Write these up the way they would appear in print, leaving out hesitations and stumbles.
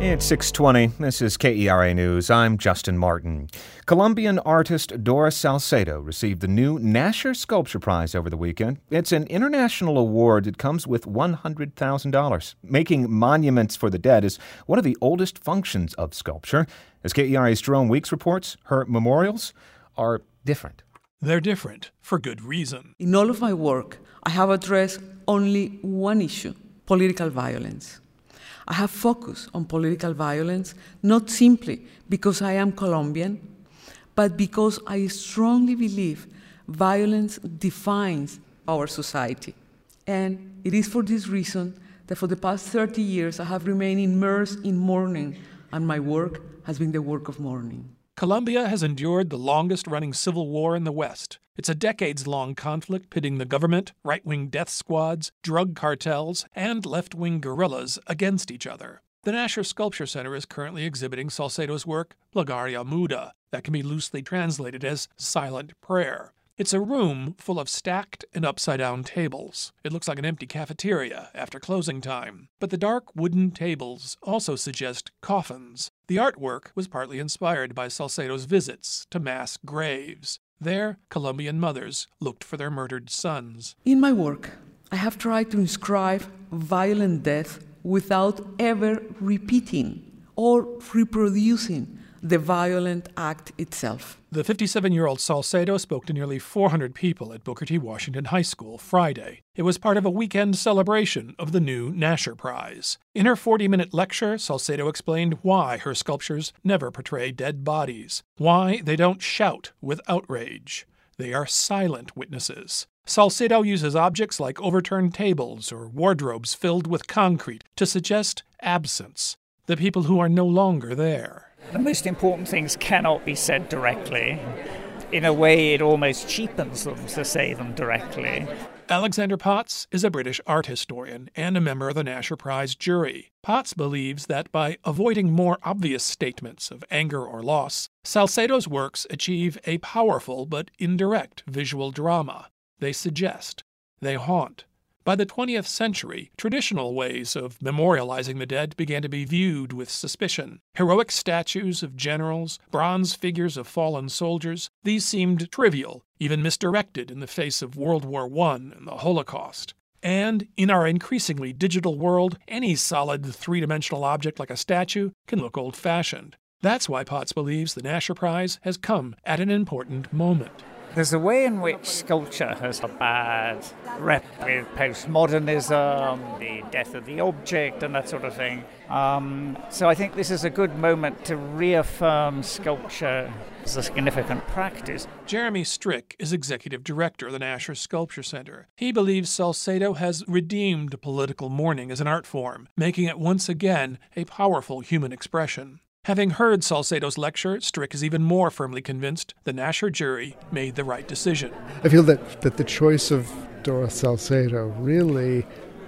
It's 6:20. This is KERA News. I'm Justin Martin. Colombian artist Dora Salcedo received the new Nasher Sculpture Prize over the weekend. It's an international award that comes with $100,000. Making monuments for the dead is one of the oldest functions of sculpture. As KERA's Jerome Weeks reports, her memorials are different. They're different for good reason. In all of my work, I have addressed only one issue: political violence. I have focused on political violence not simply because I am Colombian, but because I strongly believe violence defines our society. And it is for this reason that for the past 30 years I have remained immersed in mourning, and my work has been the work of mourning. Colombia has endured the longest-running civil war in the West. It's a decades-long conflict pitting the government, right-wing death squads, drug cartels, and left-wing guerrillas against each other. The Nasher Sculpture Center is currently exhibiting Salcedo's work, Plegaria Muda, that can be loosely translated as Silent Prayer. It's a room full of stacked and upside-down tables. It looks like an empty cafeteria after closing time. But the dark wooden tables also suggest coffins. The artwork was partly inspired by Salcedo's visits to mass graves. There, Colombian mothers looked for their murdered sons. In my work, I have tried to inscribe violent death without ever repeating or reproducing the violent act itself. The 57-year-old Salcedo spoke to nearly 400 people at Booker T. Washington High School Friday. It was part of a weekend celebration of the new Nasher Prize. In her 40-minute lecture, Salcedo explained why her sculptures never portray dead bodies, why they don't shout with outrage. They are silent witnesses. Salcedo uses objects like overturned tables or wardrobes filled with concrete to suggest absence, the people who are no longer there. The most important things cannot be said directly. In a way, it almost cheapens them to say them directly. Alexander Potts is a British art historian and a member of the Nasher Prize jury. Potts believes that by avoiding more obvious statements of anger or loss, Salcedo's works achieve a powerful but indirect visual drama. They suggest. They haunt. By the 20th century, traditional ways of memorializing the dead began to be viewed with suspicion. Heroic statues of generals, bronze figures of fallen soldiers, these seemed trivial, even misdirected in the face of World War I and the Holocaust. And in our increasingly digital world, any solid three-dimensional object like a statue can look old-fashioned. That's why Potts believes the Nasher Prize has come at an important moment. There's a way in which sculpture has a bad rep with postmodernism, the death of the object, and that sort of thing. So I think this is a good moment to reaffirm sculpture as a significant practice. Jeremy Strick is executive director of the Nasher Sculpture Center. He believes Salcedo has redeemed political mourning as an art form, making it once again a powerful human expression. Having heard Salcedo's lecture, Strick is even more firmly convinced the Nasher jury made the right decision. I feel that the choice of Dora Salcedo really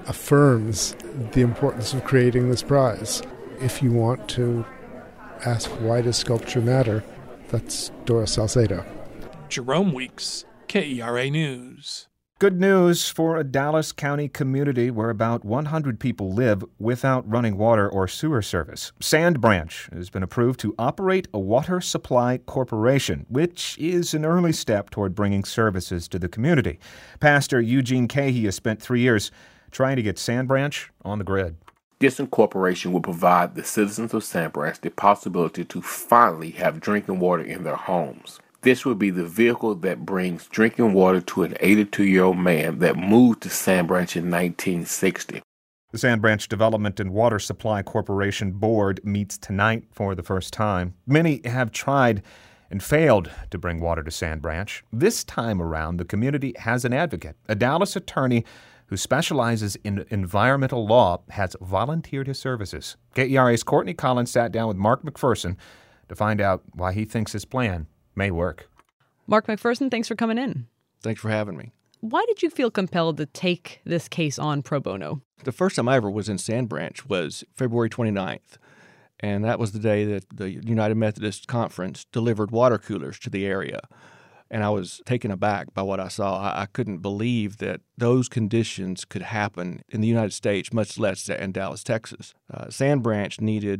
affirms the importance of creating this prize. If you want to ask why does sculpture matter, that's Dora Salcedo. Jerome Weeks, KERA News. Good news for a Dallas County community where about 100 people live without running water or sewer service. Sand Branch has been approved to operate a water supply corporation, which is an early step toward bringing services to the community. Pastor Eugene Cahey has spent 3 years trying to get Sand Branch on the grid. This incorporation will provide the citizens of Sand Branch the possibility to finally have drinking water in their homes. This will be the vehicle that brings drinking water to an 82-year-old man that moved to Sand Branch in 1960. The Sand Branch Development and Water Supply Corporation Board meets tonight for the first time. Many have tried and failed to bring water to Sand Branch. This time around, the community has an advocate. A Dallas attorney who specializes in environmental law has volunteered his services. KERA's Courtney Collins sat down with Mark McPherson to find out why he thinks his plan may work. Mark McPherson, thanks for coming in. Thanks for having me. Why did you feel compelled to take this case on pro bono? The first time I ever was in Sand Branch was February 29th, and that was the day that the United Methodist Conference delivered water coolers to the area. And I was taken aback by what I saw. I couldn't believe that those conditions could happen in the United States, much less in Dallas, Texas. Sand Branch needed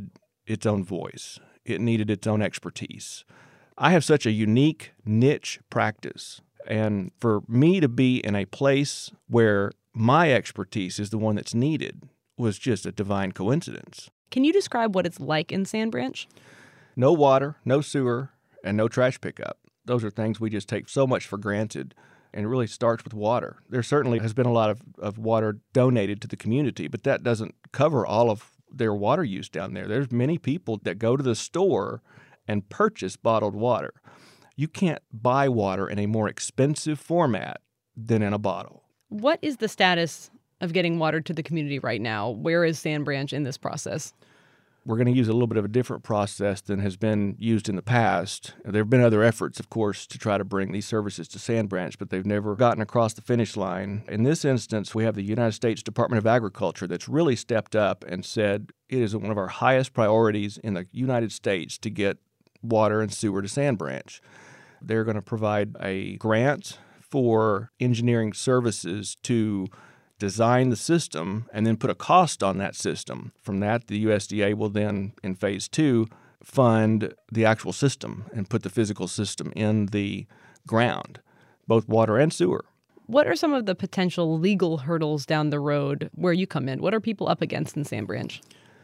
its own voice. It needed its own expertise. I have such a unique niche practice, and for me to be in a place where my expertise is the one that's needed was just a divine coincidence. Can you describe what it's like in Sand Branch? No water, no sewer, and no trash pickup. Those are things we just take so much for granted, and it really starts with water. There certainly has been a lot of water donated to the community, but that doesn't cover all of their water use down there. There's many people that go to the store and purchase bottled water. You can't buy water in a more expensive format than in a bottle. What is the status of getting water to the community right now? Where is Sand Branch in this process? We're going to use a little bit of a different process than has been used in the past. There have been other efforts, of course, to try to bring these services to Sand Branch, but they've never gotten across the finish line. In this instance, we have the United States Department of Agriculture that's really stepped up and said it is one of our highest priorities in the United States to get water and sewer to Sand Branch. They're going to provide a grant for engineering services to design the system and then put a cost on that system. From that, the USDA will then, in phase 2, fund the actual system and put the physical system in the ground, both water and sewer. What are some of the potential legal hurdles down the road where you come in? What are people up against in Sand Branch?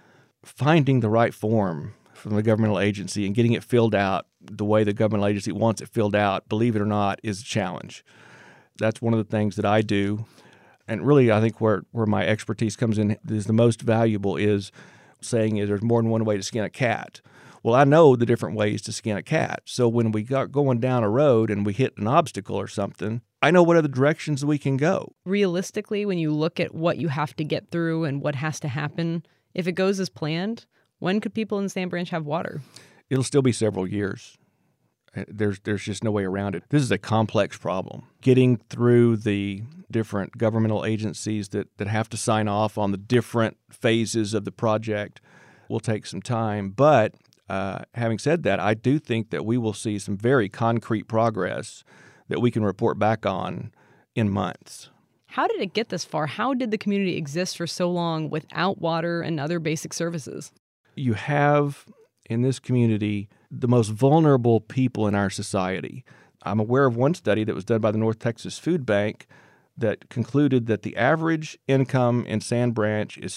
Finding the right form from the governmental agency and getting it filled out the way the governmental agency wants it filled out, believe it or not, is a challenge. That's one of the things that I do. And really, I think where my expertise comes in is the most valuable is saying is there's more than one way to skin a cat. Well, I know the different ways to skin a cat. So when we got going down a road and we hit an obstacle or something, I know what other directions we can go. Realistically, when you look at what you have to get through and what has to happen, if it goes as planned, when could people in Sand Branch have water? It'll still be several years. There's just no way around it. This is a complex problem. Getting through the different governmental agencies that have to sign off on the different phases of the project will take some time. But having said that, I do think that we will see some very concrete progress that we can report back on in months. How did it get this far? How did the community exist for so long without water and other basic services? You have in this community the most vulnerable people in our society. I'm aware of one study that was done by the North Texas Food Bank that concluded that the average income in Sand Branch is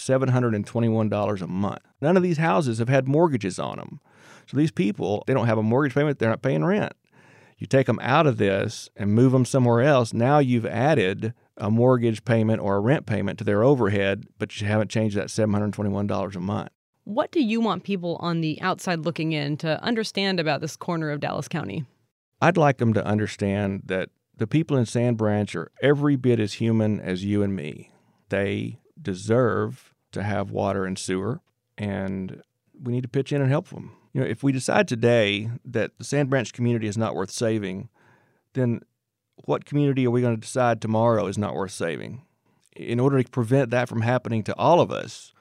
$721 a month. None of these houses have had mortgages on them. So these people, they don't have a mortgage payment, they're not paying rent. You take them out of this and move them somewhere else, now you've added a mortgage payment or a rent payment to their overhead, but you haven't changed that $721 a month. What do you want people on the outside looking in to understand about this corner of Dallas County? I'd like them to understand that the people in Sand Branch are every bit as human as you and me. They deserve to have water and sewer, and we need to pitch in and help them. You know, if we decide today that the Sand Branch community is not worth saving, then what community are we going to decide tomorrow is not worth saving? In order to prevent that from happening to all of us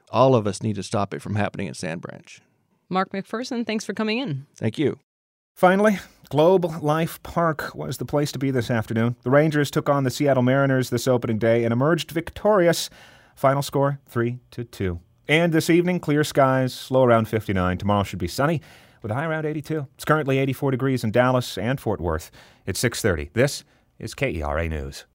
need to stop it from happening in Sand Branch. Mark McPherson, thanks for coming in. Thank you. Finally, Globe Life Park was the place to be this afternoon. The Rangers took on the Seattle Mariners this opening day and emerged victorious. Final score, 3-2. And this evening, clear skies, low around 59. Tomorrow should be sunny with a high around 82. It's currently 84 degrees in Dallas and Fort Worth. It's 6:30. This is KERA News.